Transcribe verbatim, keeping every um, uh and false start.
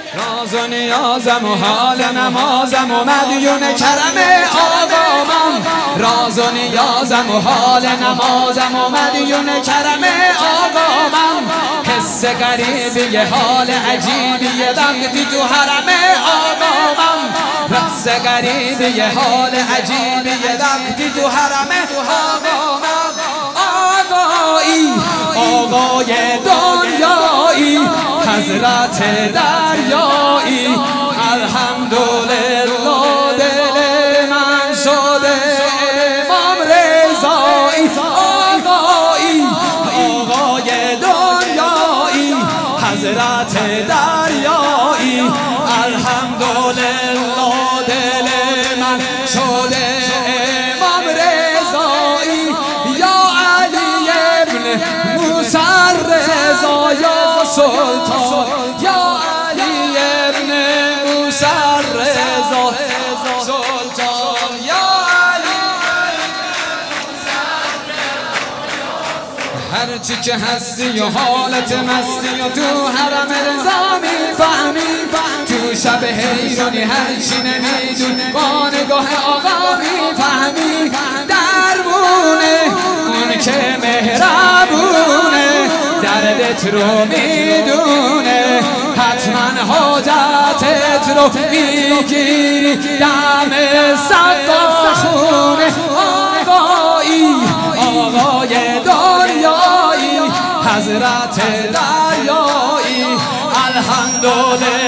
راز و نیازم و حال نمازم و مدیون کرم آقامم. راز و نیازم و حال نمازم و مدیون کرم آقامم. حس غریبی حال عجیبی وقتی تو حرم آقامم. حس غریبی حال عجیبی وقتی تو حرم آقامم. آقایی آقای دنیایی حضرت دریایی الحمدلله دل من شده امام رضایی. آقایی آقای دنیایی حضرت دریایی الحمدلله دل من شده امام رضایی. یا علی ابن موسی رضا یا سلطان یا علی ابن موسی رضا سلطان یا علی هرچی که هستی و حالت مستی و تو حرم رضا میفهمی. تو شب حیرانی هرچی نمیدون با نگاه آقا میفهمی. درمونه اون که مهربونه دردت رو میدونه حتما حاجتت رو میگیری دم سقف خونه. آقایی آقای دنیایی حضرت دریایی الحمدلله